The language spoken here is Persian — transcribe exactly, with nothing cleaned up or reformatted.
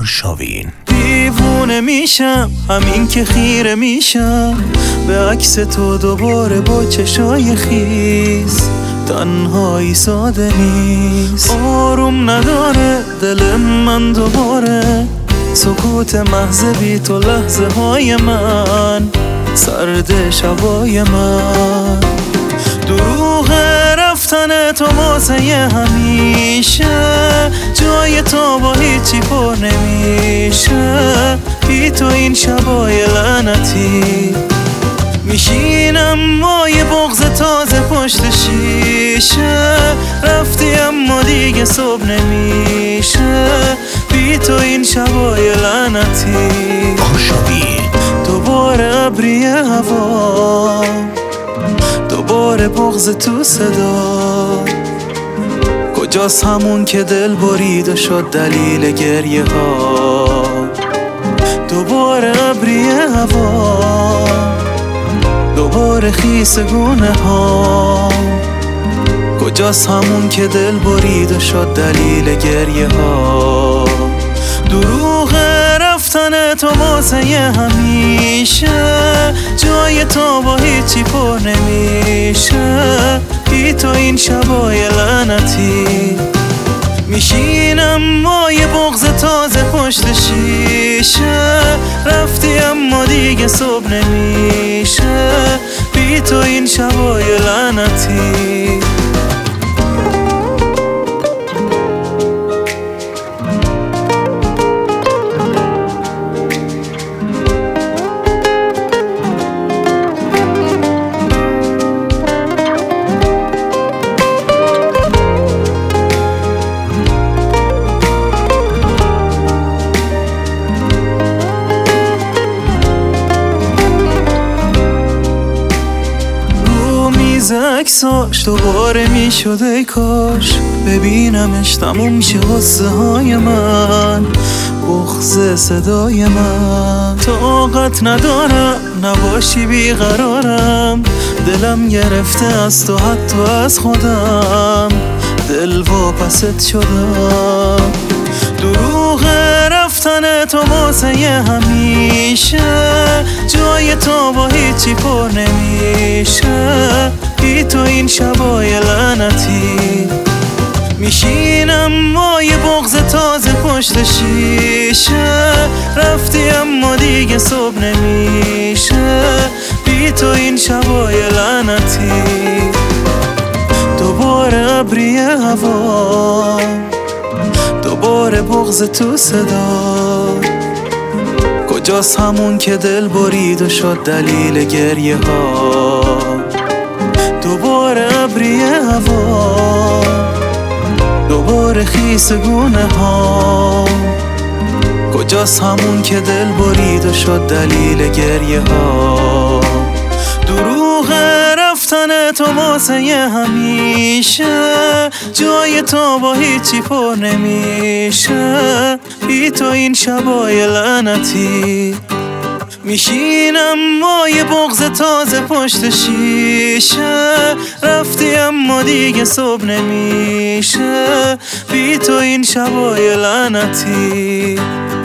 شاوین. دیوونه میشم همین که خیره میشم به عکس تو دوباره با چشای خیس. تنهایی ساده نیست، آروم نداره دل من دوباره. سکوت محض بی تو لحظه های من، سرد شبای من. دروغ رفتن تو واسه همیشه، جای تو با هیچی پر نمیشه. بی تو این شبای لعنتی میشینم با یه بغض تازه پشت شیشه. رفتی اما دیگه صبح نمیشه، بی تو این شبای لعنتی. دوباره ابری هوا، دوباره بغض تو صدا. کجاست همون که دل برید و شد دلیل گریه ها؟ دوباره ابری هوا، دوباره خیس گونه ها. کجاست همون که دل برید و شد دلیل گریه ها؟ دروغ رفتن تو واسه همیشه، جای تو با هیچی پر نمیشه. بی تو این شبای لعنتی میشینم با یه بغض تازه پشت شیشه. رفتی اما دیگه صبح نمیشه، بی تو این شبای لعنتی. عکساش دوباره میشد ای کاش ببینمش تموم میشه غصه های من، بغض صدای من. طاقت ندارم نباشی بیقرارم، دلم گرفته از تو حتی از خودم، دل واپست شدم. دروغ رفتن تو واسه همیشه، جای تو با هیچی پر نمیشه. بی تو این شبای لعنتی میشینم با یه بغض تازه پشت شیشه. رفتی اما دیگه صبح نمیشه، بی تو این شبای لعنتی. دوباره ابری هوا، دوباره بغض تو صدا. کجاست همون که دل برید و شد دلیل گریه ها؟ دوباره ابری هوا، دوباره خیس گونه ها. کجاست همون که دل برید و شد دلیل گریه ها؟ دروغ رفتن تو واسه همیشه، جای تو با هیچی پر نمیشه. بی تو این شبای لعنتی میشینم با یه بغض تازه پشت شیشه. رفتی اما دیگه صبح نمیشه، بی تو این شبای لعنتی.